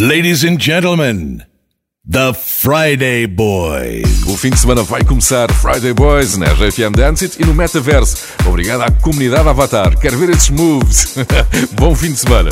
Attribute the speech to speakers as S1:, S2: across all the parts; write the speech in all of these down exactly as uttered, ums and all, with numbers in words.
S1: Ladies and gentlemen, The Friday Boys.
S2: O fim de semana vai começar. Friday Boys na R F M Dance It e no Metaverso. Obrigado à comunidade Avatar. Quero ver esses moves. Bom fim de semana.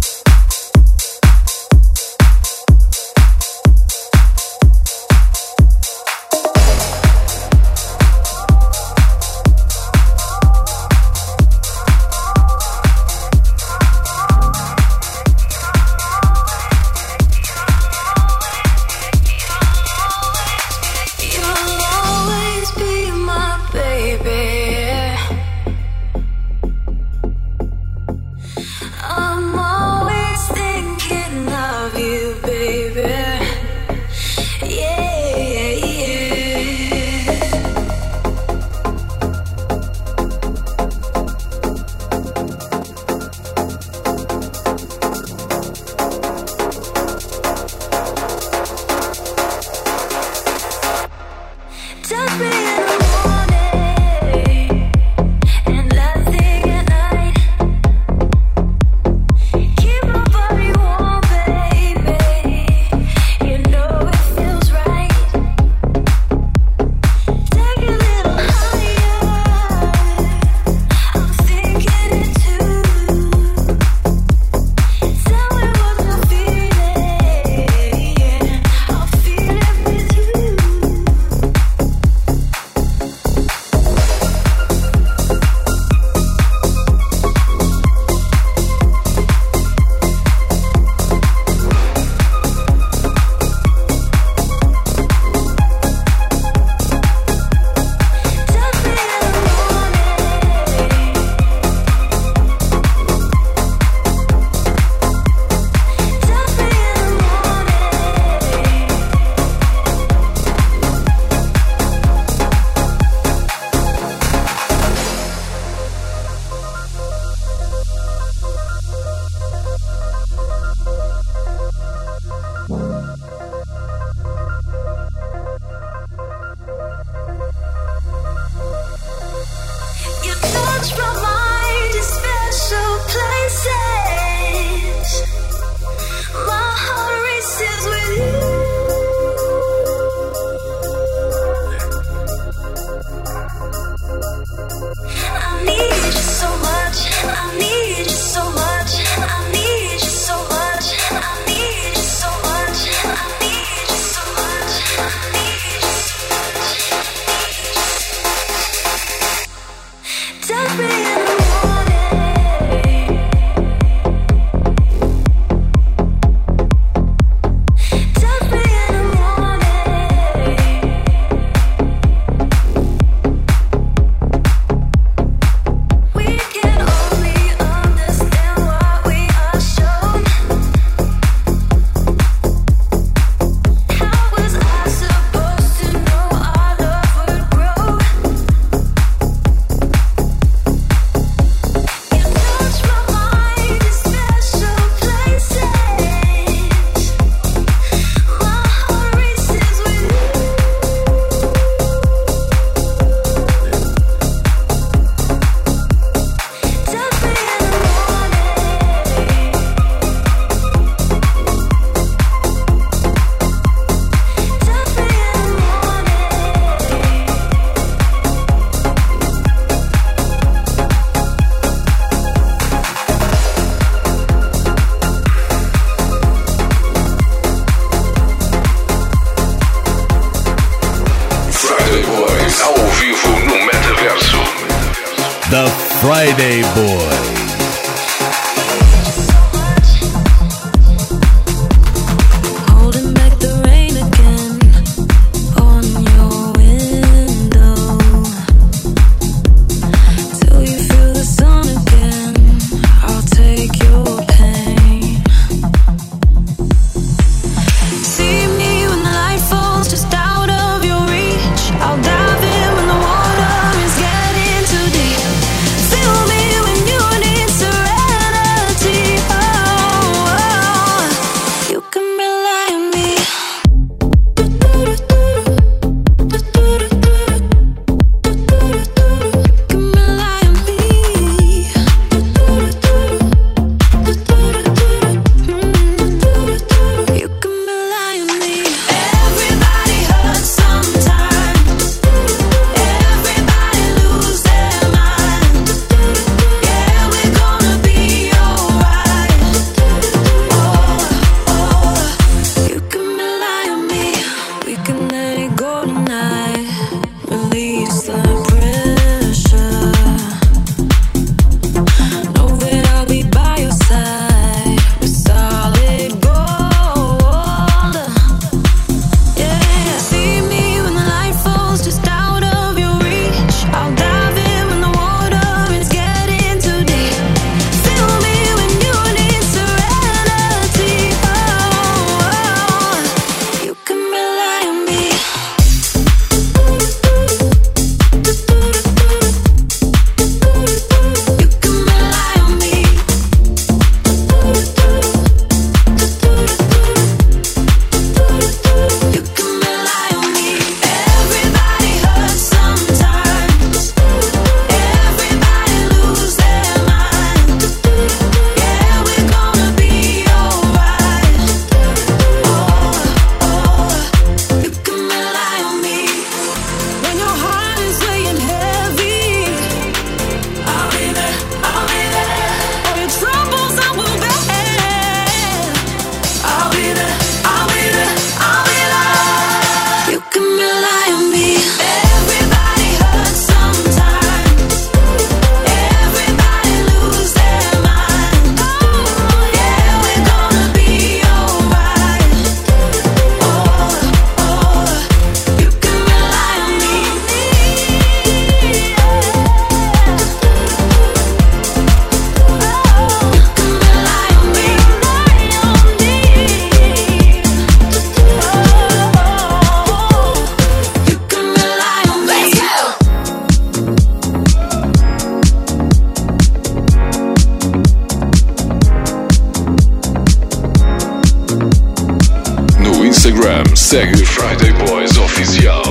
S1: The Friday Boys.
S3: Dive in when the water is getting too deep. Feel me when you need
S2: Instagram, segue Friday Boys Oficial.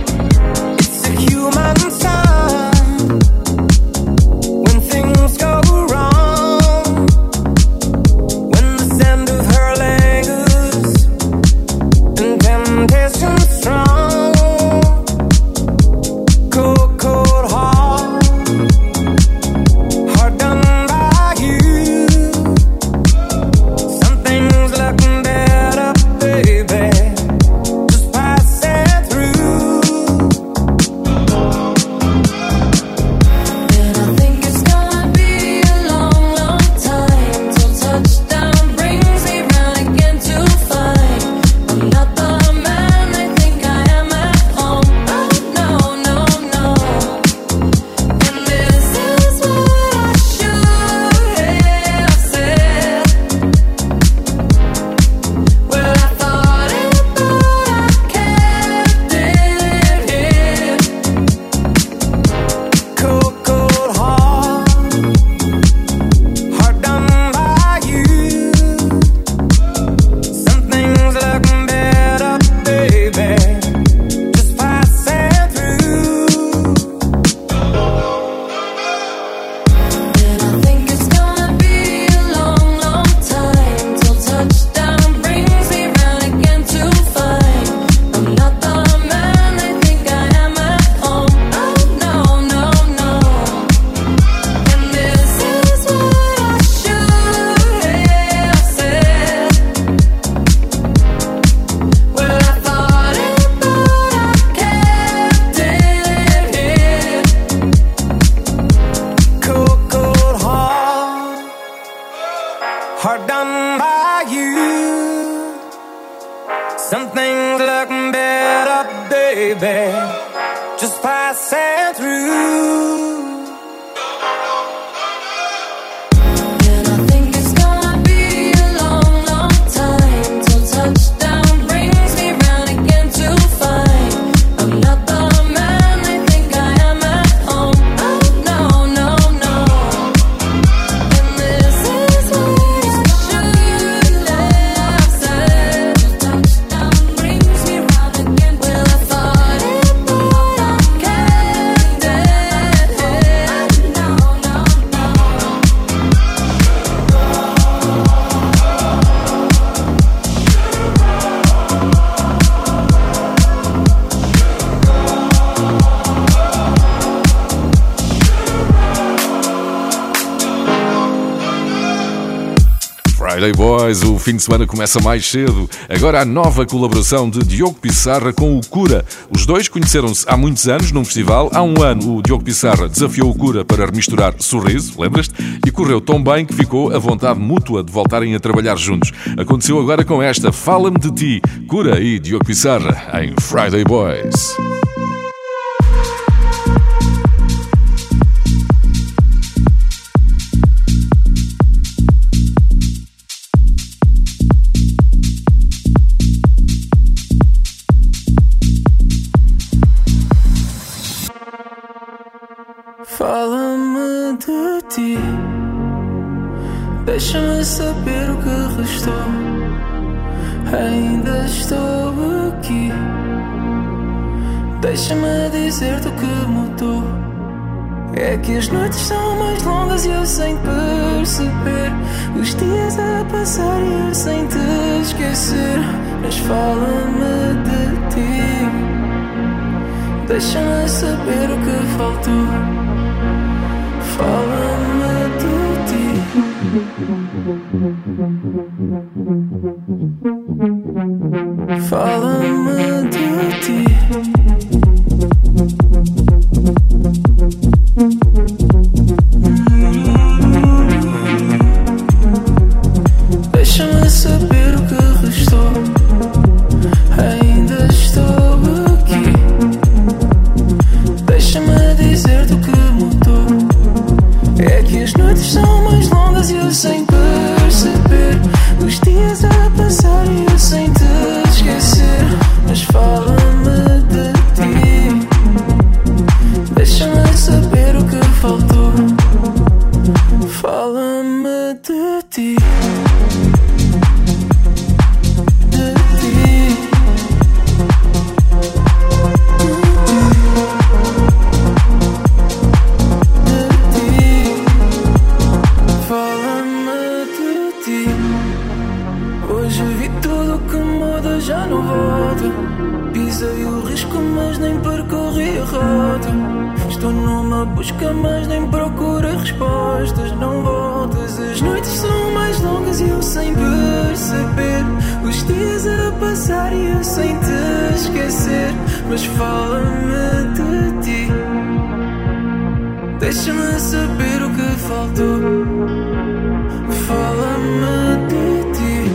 S3: Hard done by you. Some things look better, baby, just passing through.
S2: Friday Boys, o fim de semana começa mais cedo. Agora a nova colaboração de Diogo Pissarra com o Cura. Os dois conheceram-se há muitos anos num festival. Há um ano o Diogo Pissarra desafiou o Cura para remisturar Sorriso, lembras-te? E correu tão bem que ficou a vontade mútua de voltarem a trabalhar juntos. Aconteceu agora com esta Fala-me de Ti, Cura e Diogo Pissarra em Friday Boys.
S4: Fala-me de ti, deixa-me saber o que restou. Ainda estou aqui, deixa-me dizer-te o que mudou. É que as noites são mais longas e eu sem perceber, os dias a passar e eu sem te esquecer. Mas fala-me de ti, deixa-me saber o que faltou. Fala-me de ti. Fala-me de ti. Deixa-me saber o que restou. Ainda estou aqui, deixa-me dizer-te o que mudou. É que as noites são mais longas e eu sem perceber, os dias a passar tudo que muda já não volta. Pisei o risco, mas nem percorri a rota. Estou numa busca, mas nem procurei respostas. Não voltas, as noites são mais longas e eu sem perceber. Os dias a passar e eu sem te esquecer. Mas fala-me de ti, deixa-me saber o que faltou. Fala-me de ti.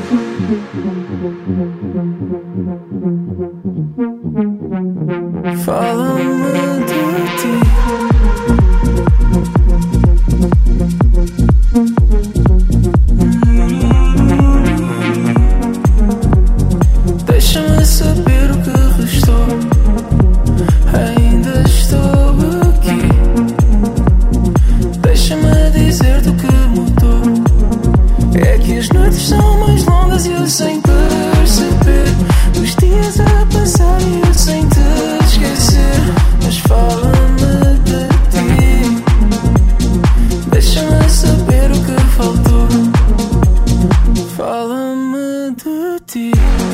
S4: Fala-me de ti. Deixa-me saber o que restou. Ainda estou aqui. Deixa-me dizer do que mudou. É que as noites são mais longas e eu sem perceber. Os dias a passar e eu sem te esquecer. Mas fala-me de ti, deixa-me saber o que faltou. Fala-me de ti.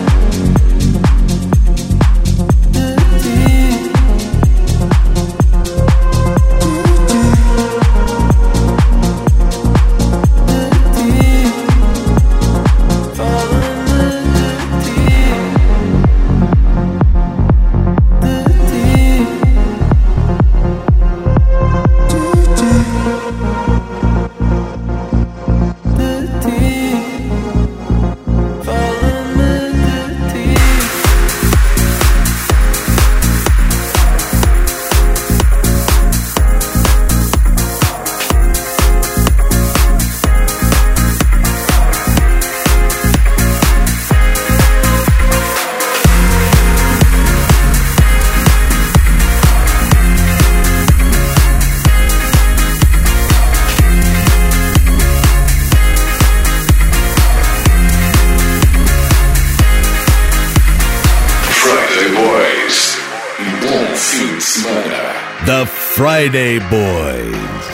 S1: The Friday Boys.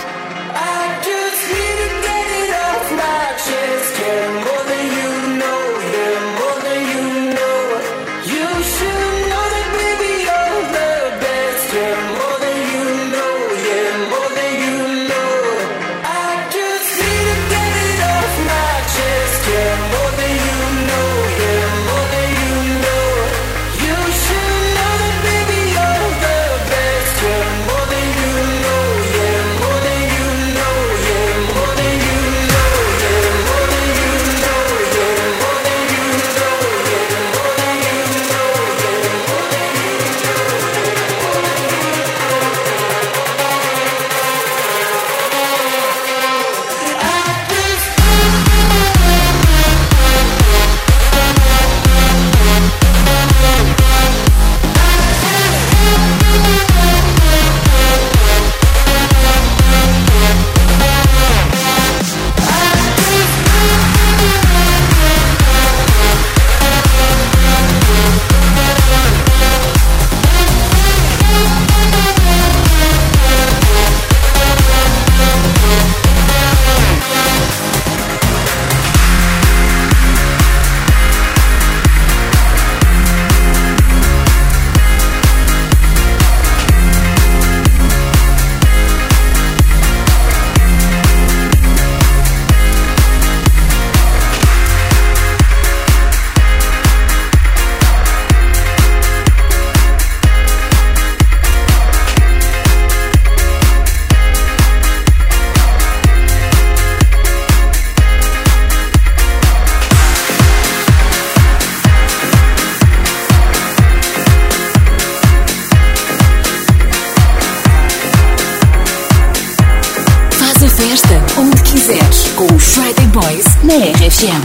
S5: Onde quiseres, com os Friday Boys na R F M.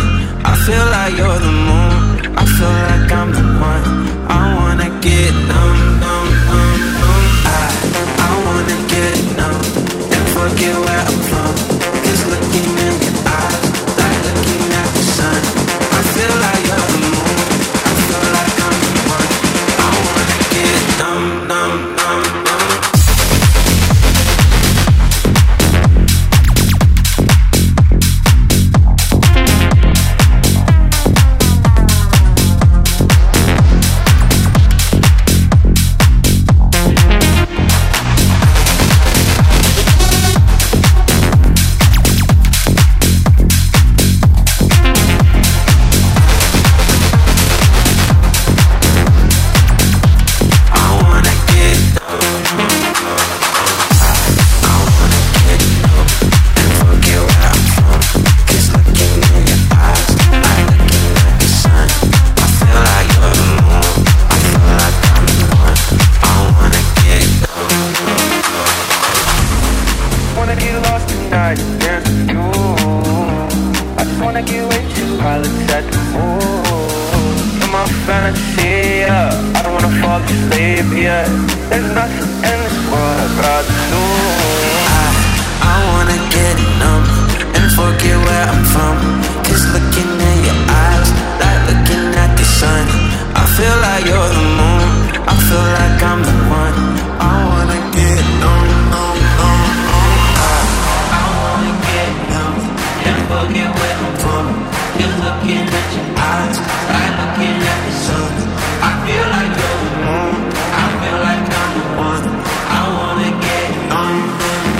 S4: Feel like you're the moon, I feel like I'm the one. I wanna get numb.
S6: baby, yeah. There's nothing in this world I'd rather do.
S7: I, I wanna get numb and forget where I'm from. Cause looking in your eyes, like looking at the sun. I feel like you're the moon, I feel like I'm the one. I wanna get numb, numb, numb, numb. I, I wanna get numb and forget where I'm from. Just looking at your eyes, like looking at the sun. I feel like you're the moon, I feel like I'm the one. I wanna get numb.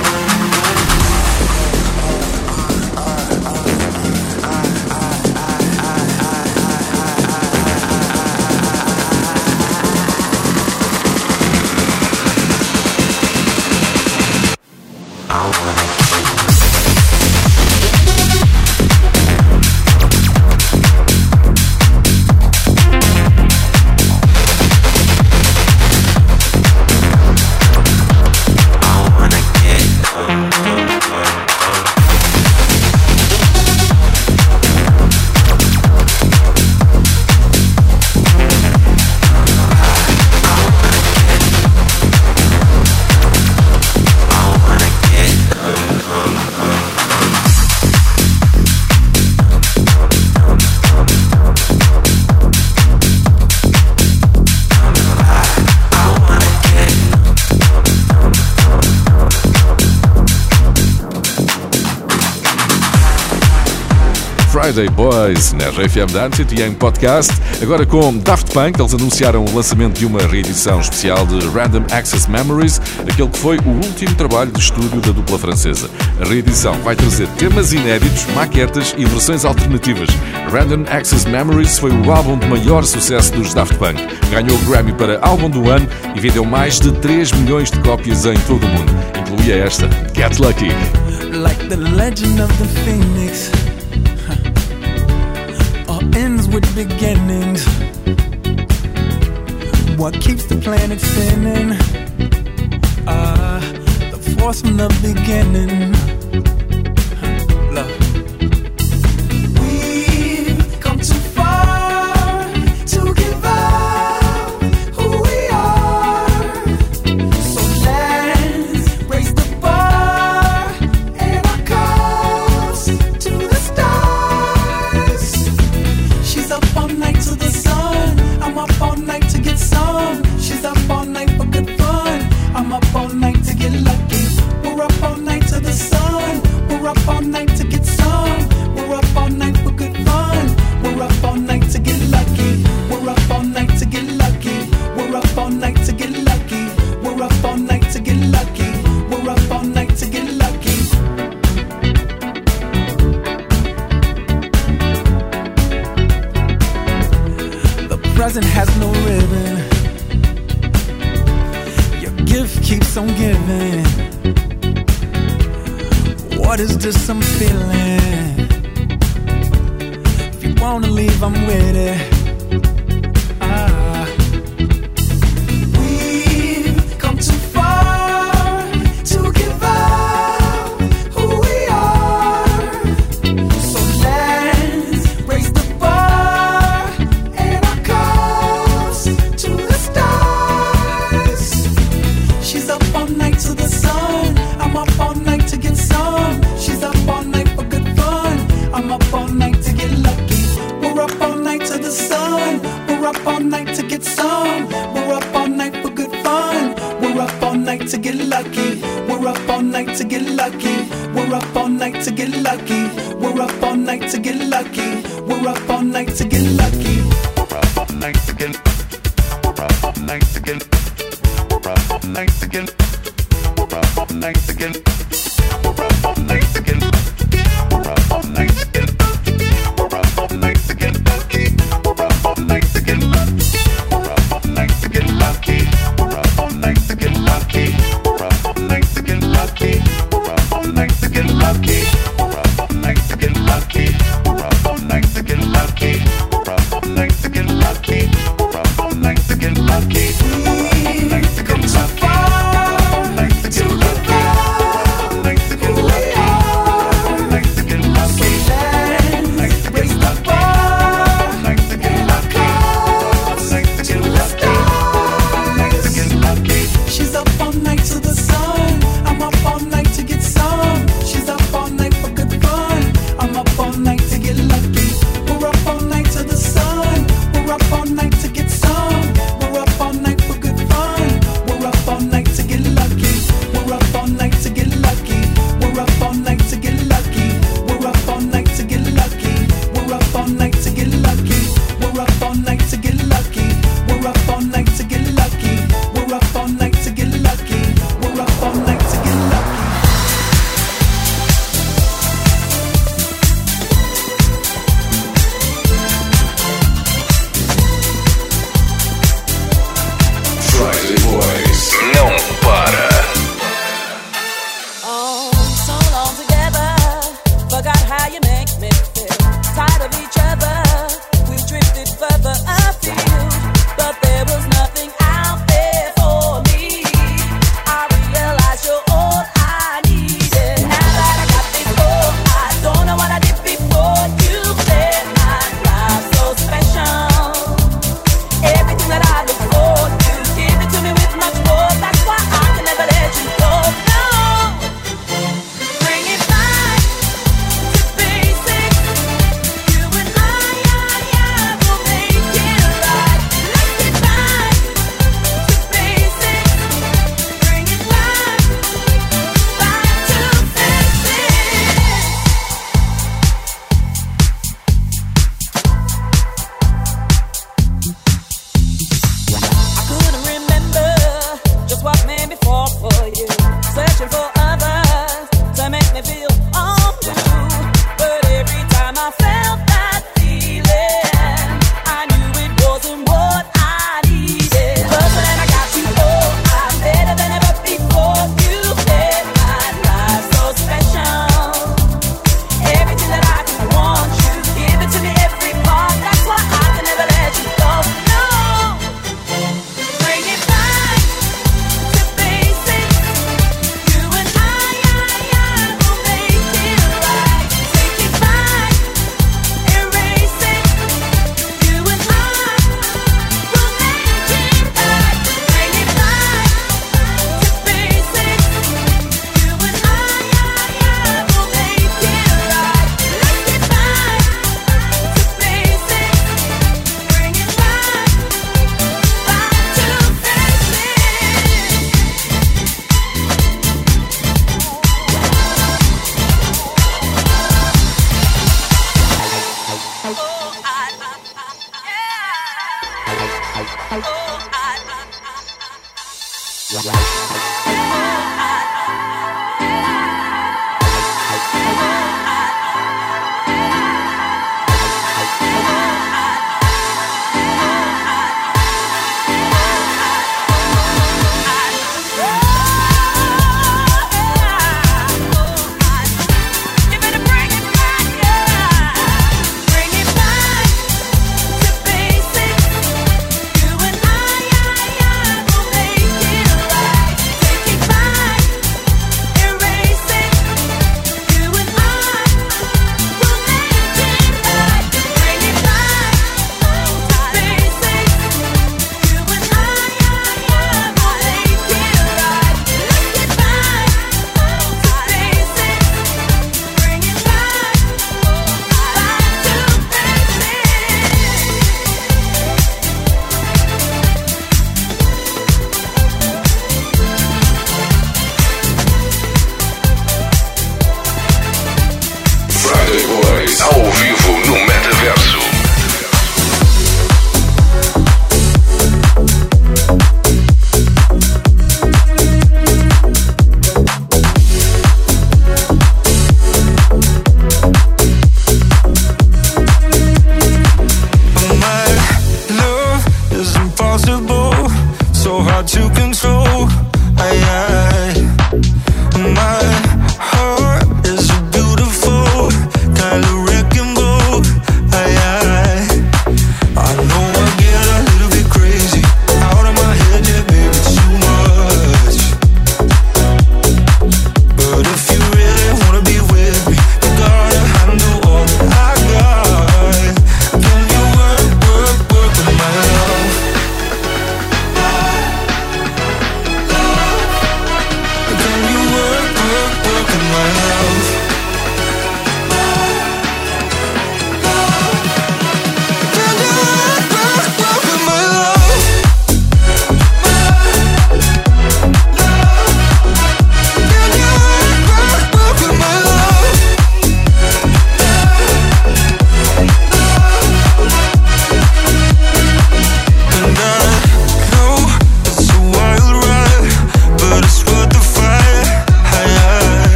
S2: Friday Boys na R F M Dance e em podcast. Agora com Daft Punk, eles anunciaram o lançamento de uma reedição especial de Random Access Memories, aquele que foi o último trabalho de estúdio da dupla francesa. A reedição vai trazer temas inéditos, maquetas e versões alternativas. Random Access Memories foi o álbum de maior sucesso dos Daft Punk. Ganhou o Grammy para álbum do ano e vendeu mais de três milhões de cópias em todo o mundo. Incluía esta, Get Lucky.
S4: Like the legend of the Phoenix, ends with beginnings. What keeps the planet spinning? Ah, uh, the force from the beginning. Love. We've come too far to give up who we are. So let's raise the bar and our cups to the stars. She's up all night to the sun. I'm up all night to get some. She's up all night for good fun. I'm up all night to get lucky. We're up all night to the sun. We're up all night to get some. We're up all night for good fun. We're up all night to get lucky. We're up all night to get lucky. We're up all night to get lucky. We're up all night to get lucky. We're up all night to get lucky. The present has no ribbon. Your gift keeps on giving. What is this I'm feeling? If you wanna leave, I'm with it. Ah. We've come too far to give up who we are. So let's raise the bar and our cups to the stars. She's up all night to the sun. I'm up all night to get some. She's up all night for good fun. I'm up all night to get lucky. We're up all night to the sun. We're up all night to get some. We're up all night for good fun. We're up all night to get lucky. We're up all night to get lucky. We're up all night to get lucky. We're up all night to get lucky. We're up all night to get lucky.
S6: We're up all night to get. We're up all night to get. We're up all night to get. We're up all night to get. We're up all night to get. We're up all night to get. We're up all night to get lucky. We're up all night to get lucky. We're up all night to get lucky. We're up all night to get lucky. We're up all night to get lucky. We're up all night to get lucky. We're up all night to get lucky. We're up all night to get lucky. We're up all night to get lucky. We're up all night to get lucky. We've come too far to give up who we are. So let's raise the bar and our cups to the stars.
S4: the sun. I'm up all night to get some. She's up all night for good fun. I'm up all night to get lucky. We're up all night to the sun. We're up all night to get some. We're up all night for good fun. We're up all night to get lucky. We're up all night to get lucky. We're up all night to get lucky. We're up all night to get lucky. We're up all night to get lucky. We're up all night to get lucky. We're up all night to get lucky. We're up all night to get lucky. We're up all night.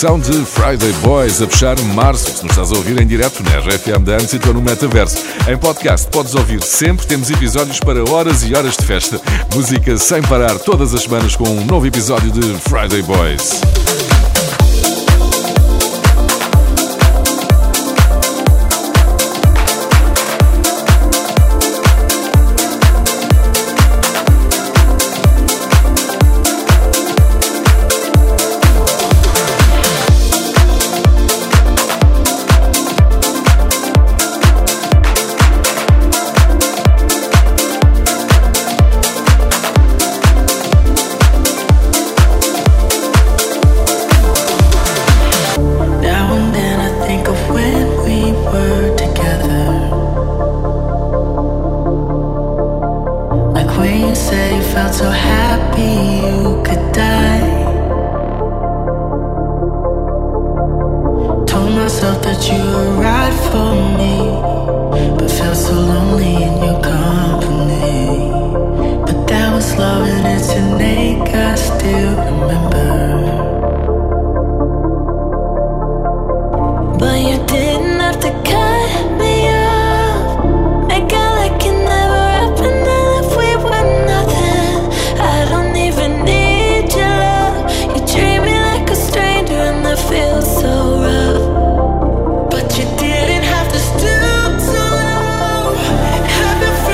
S2: edição de Friday Boys a fechar março. Se nos estás a ouvir em direto na R F M Dance e estou no Metaverso. Em podcast podes ouvir sempre, temos episódios para horas e horas de festa. Música sem parar todas as semanas com um novo episódio de Friday Boys.
S4: But you didn't have to stoop so low. Happy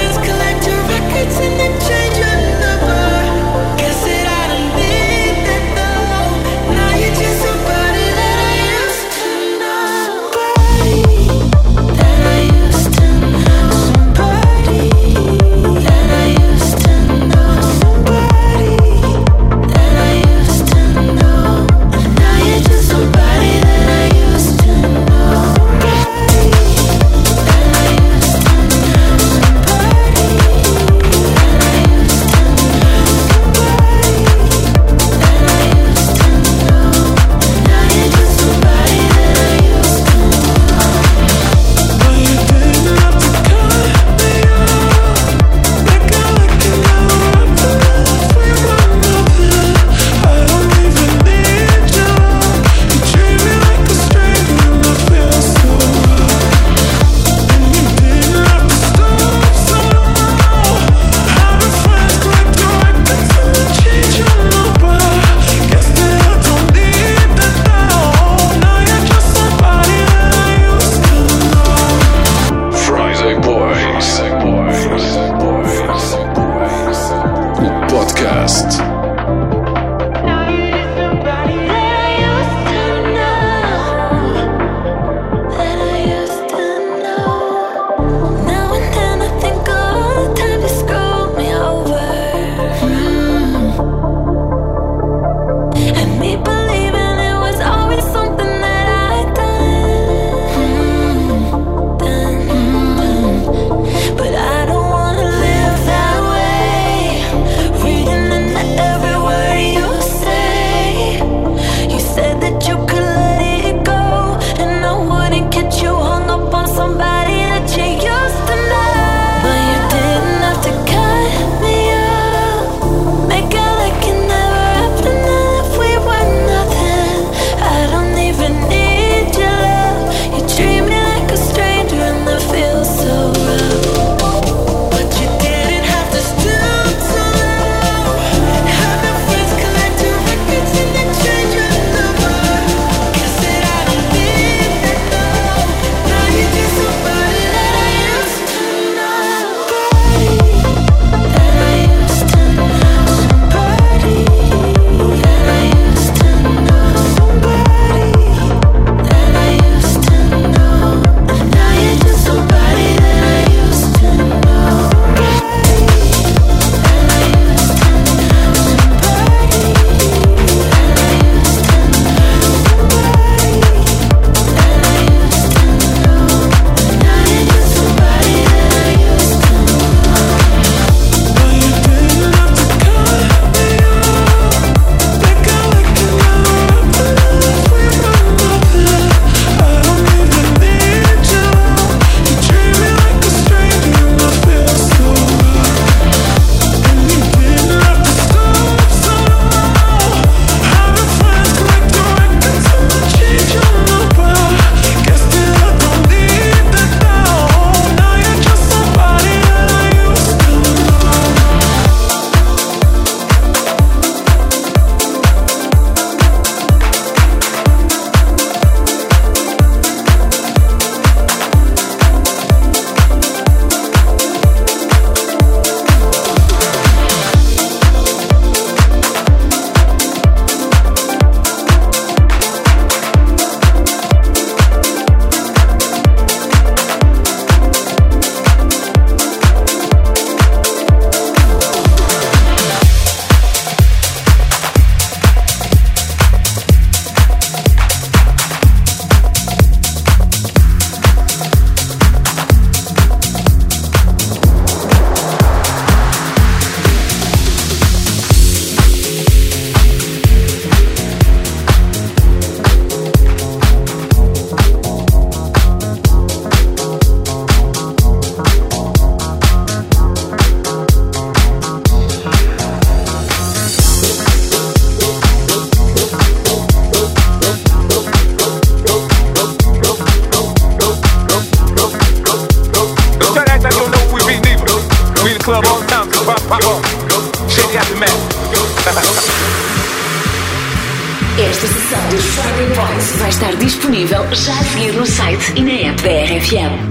S5: Esta sessão dos Friday Boys vai estar disponível já a seguir no site e na app da R F M.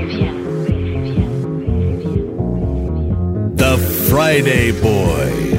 S1: The Friday Boys.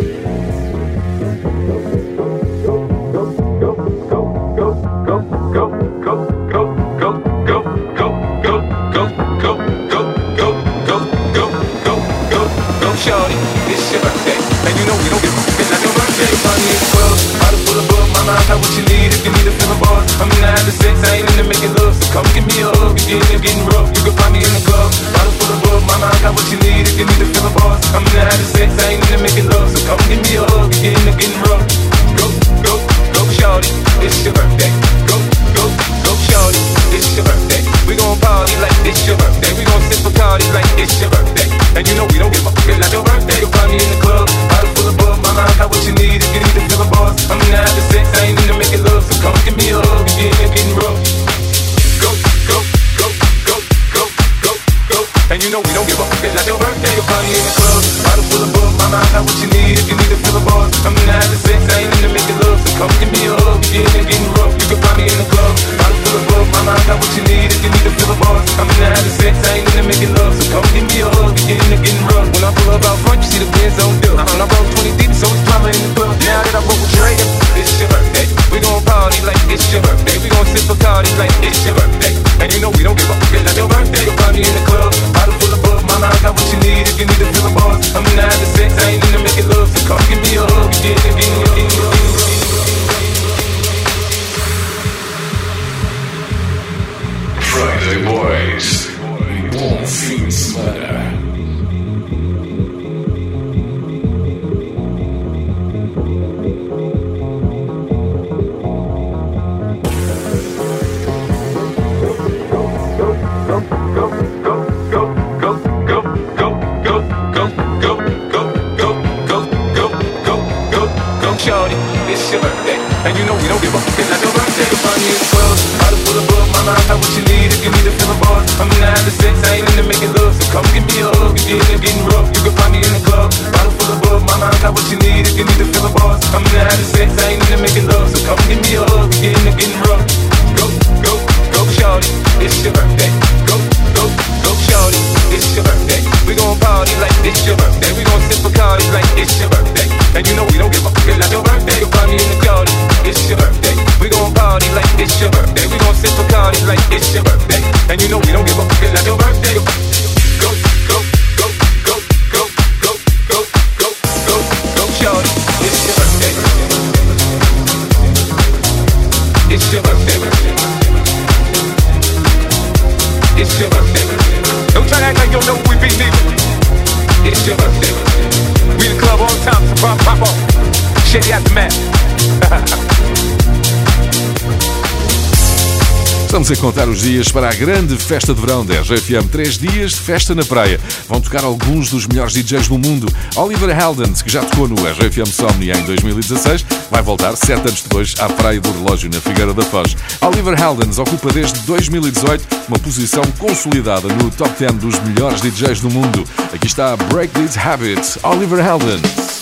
S3: Shorty, it's your birthday, and you know we don't give a fuck. It's not your birthday. Party in the club, bottle full of bug. My mind got what you need if you need a feeling buzz. I'm in the having sex, I ain't into making love. So come give me a hug if you're in there getting rough. You can find me in the club, bottle full of bug. My mind got what you need if you need a feeling buzz. I'm in the having sex, I ain't into making love. So come give me a hug if you're in there getting rough. Go, go, go, shorty, it's your birthday. Go, go, go, shorty, it's your birthday. We gon' party like it's your birthday. We gon' sip Bacardi like it's your birthday. And you know we don't give a fuck, it's not your birthday. You'll find me in the club, bottle full of bug. My mind got what you need if you need to feel a buzz. I'm in the having sex, I ain't into making love. So come give me a hug if you're in there getting rough. Go, go, go, go, go, go, go. And you know we don't give a fuck, it's not your birthday. You'll find me in the club, bottle full of bug. My mind got what you need if you need to feel a buzz. I'm in the having sex, I ain't into making love. So come give me a hug if you're in there getting rough. You can find me in the club, bottle full of bug. My mind got what you need if you need to feel a buzz. I'm in the having sex, I ain't into making love. So come give me a hug if you're in there getting rough. When I pull up out front, you see the Benz on dub. When I roll twenty deep, so it's drama in the club. Now that I roll with Dre, it's your birthday. We gon' party like it's your birthday. We gon' sip Bacardi like it's your birthday. And you know we don't give a fuck, it's not your birthday. You'll find me in the club, bottle full of bug. My mind got what you need if you need to feel a buzz. I'm in the having sex, I ain't into making love. So come give me a hug if you're in there getting rough.
S1: Friday Boys. Bom fim de semana.
S3: Shorty, it's your birthday, and you know we don't give a fuck, it's not your birthday. You'll find me in the club, bottle full of bug. My mind got what you need if you need to feel a buzz. I'm in the having sex, I ain't into making love. So come give me a hug if you're in there getting rough. You can find me in the club, bottle full of bug. My mind got what you need if you need to feel a buzz. I'm in the having sex, I ain't into making love. So come give me a hug if you're in there getting rough. Go, go, go, shorty, it's your birthday. Go, go, go, shorty, it's your birthday. We gon' party like it's your birthday. We gon' sip Bacardi like it's your birthday. And you know we don't give a fuck, it's not your birthday. You'll find me in the club, it's your birthday. We gon' party like it's your birthday. We gon' sip Bacardi like it's your birthday. And you know we don't give a fuck, it's not your birthday. Go, go, go, go, go, go, go, go, go, go, shorty, it's your birthday. It's your birthday. It's your birthday. Don't try to act like you don't know who we be, nigga. It's your birthday. We in the club all the time, so pop, pop off. Shady at the mat.
S2: Estamos a contar os dias para a grande festa de verão da R J F M. Três dias de festa na praia. Vão tocar alguns dos melhores D Js do mundo. Oliver Heldens, que já tocou no R J F M Somni em dois mil e dezasseis, vai voltar sete anos depois à Praia do Relógio, na Figueira da Foz. Oliver Heldens ocupa desde dois mil e dezoito uma posição consolidada no top dez dos melhores D Js do mundo. Aqui está Break These Habits, Oliver Heldens.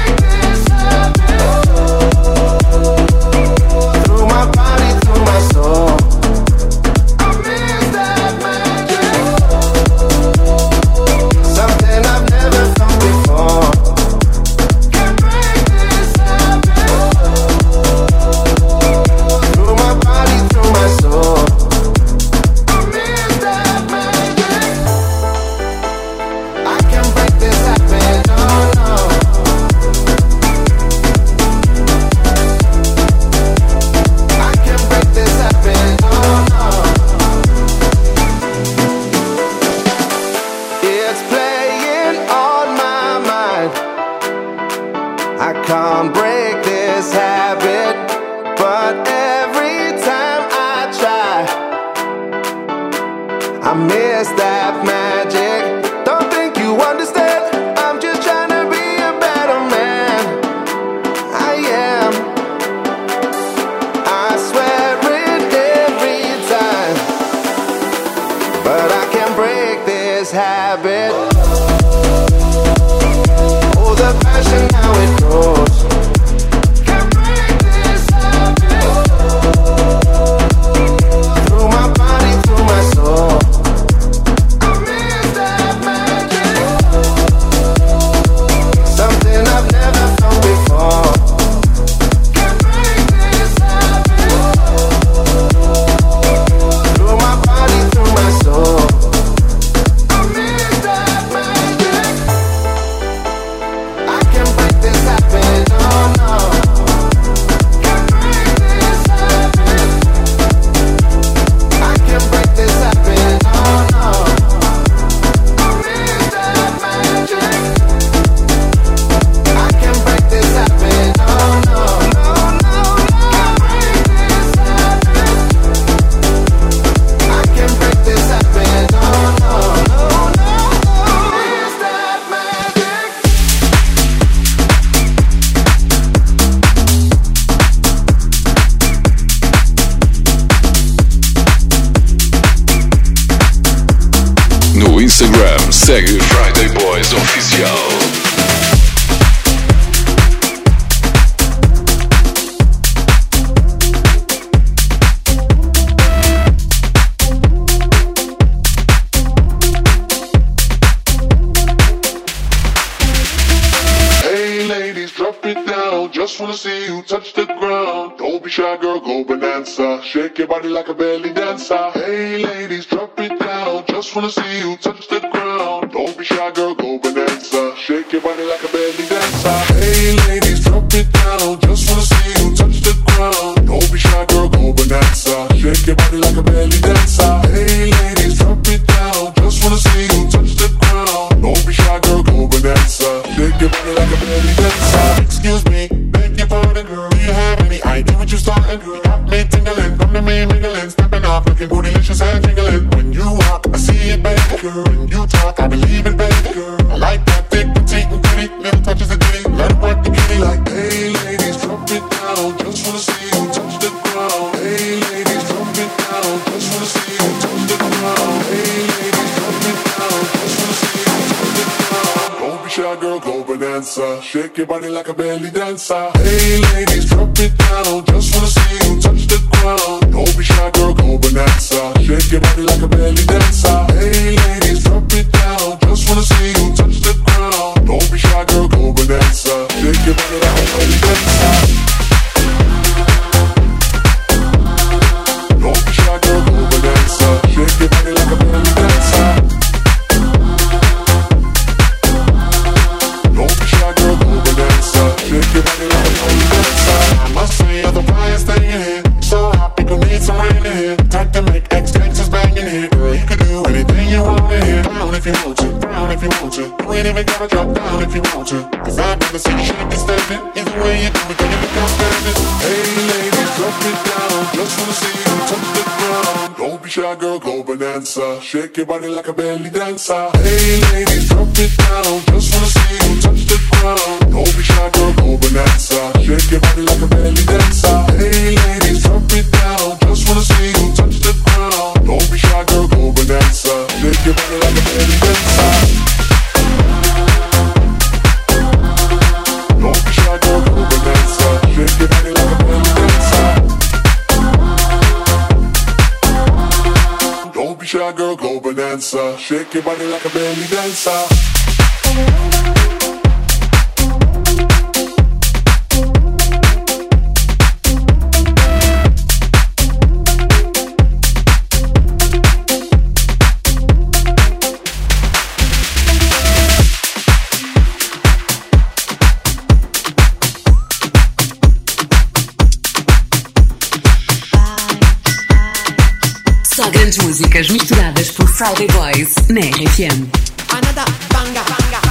S8: Through my body, through my soul.
S1: Segue Friday Boys Oficial.
S8: Just wanna see you touch the ground. Don't be shy, girl, go bonanza. Shake your body like a belly dancer. Hey, ladies, drop it down. Just wanna see you touch the ground. Don't be shy, girl, go bonanza. Shake your body like a belly dancer. Hey, ladies, drop it down. Just wanna see you touch the ground. Don't be shy, girl, go bonanza. Shake your body like a belly dancer. Hey, ladies, drop it down. Just wanna see you touch the ground. Don't be shy, girl, go bonanza. Shake your body like a belly dancer. Excuse me. Girl, do you have any idea what you're starting? Girl, got me tingling, come to me mingling, stepping off, looking bootylicious and jingling. When you walk, I see it, baby. Girl, when you talk, I believe it, baby. Girl, I like that thick, petite, and pretty. Little touches of ditty, let it work the kitty. Like, hey, ladies, drop it down. Just wanna see you touch the ground. Hey, ladies, drop it down. Just wanna see you touch the ground. Hey, ladies, drop it down. Just wanna see you touch the ground. Don't be shy, girl, go bonanza. Shake your body like a belly dancer. Hey, ladies, drop it down. Just wanna see you touch the ground. Don't be shy, girl, go bonanza. Shake your body like a belly dancer. Hey, ladies, drop it down. Just wanna see you touch the ground. Don't be shy, girl, go bonanza. Shake your body like a belly dancer. Don't be shy, girl, go bonanza. Shake your body like a belly dancer. Don't be shy, girl, go bonanza. Shake your body like a belly dancer. I must say, other fire staying here. So hot, we gon' need some rain in here. Time to make X gangsters banging here. Girl, you can do anything you want in here. Down if you want to, down if you want to. You ain't even gotta drop down if you want to. Cause I've never seen you shake and standing. Either way you do it, then you become standing. Hey ladies, drop it down. Just wanna see you touch the ground. Don't be shy, girl, go bonanza. Shake your body like a belly dancer. Hey ladies, drop it down. Just wanna see you touch the ground. Don't be shy, girl, go bonanza. Shake your body like a belly dancer. Hey ladies, drop it down. Just wanna see you touch the ground. Don't be shy, girl, go bonanza. Shake your body like a belly dancer. Don't be shy, girl, go bonanza. Shake your body like a belly dancer. Don't be shy, girl, go bonanza. Shake your body like a belly dancer.
S5: Só grandes músicas misturadas por Friday Boys na R F M.
S9: Another banger, banger.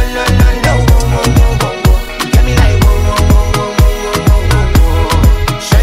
S9: Shut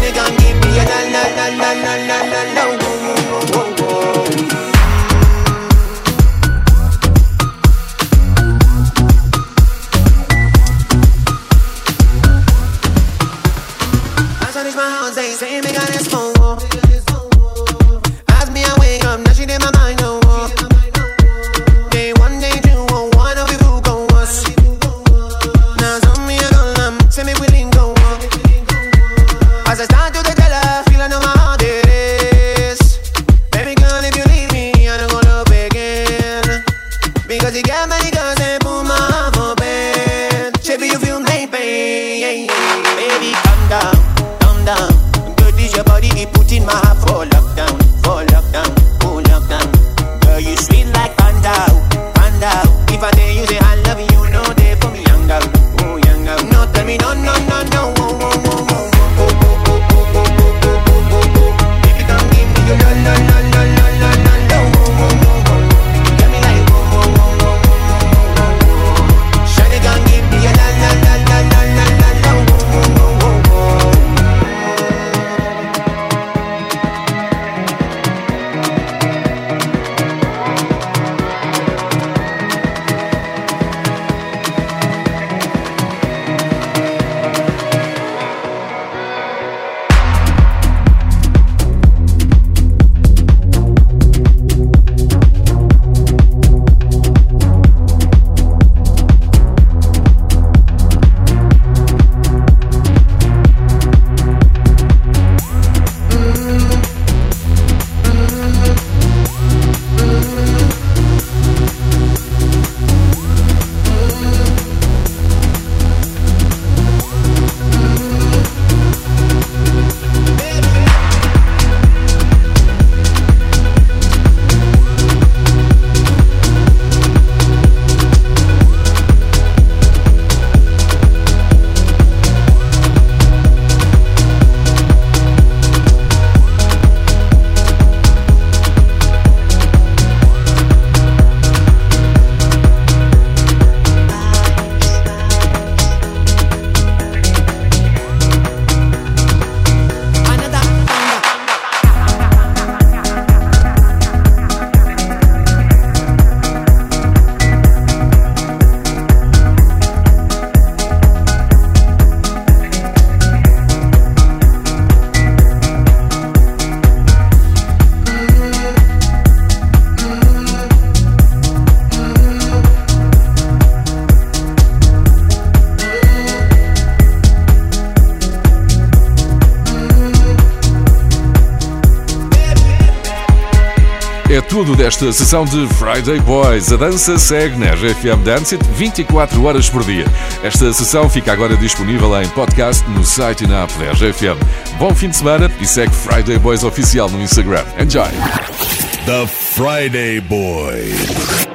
S2: É tudo desta sessão de Friday Boys. A dança segue na R F M Dance It vinte e quatro horas por dia. Esta sessão fica agora disponível em podcast no site e na app da R F M. Bom fim de semana e segue Friday Boys Oficial no Instagram. Enjoy!
S10: The Friday Boys.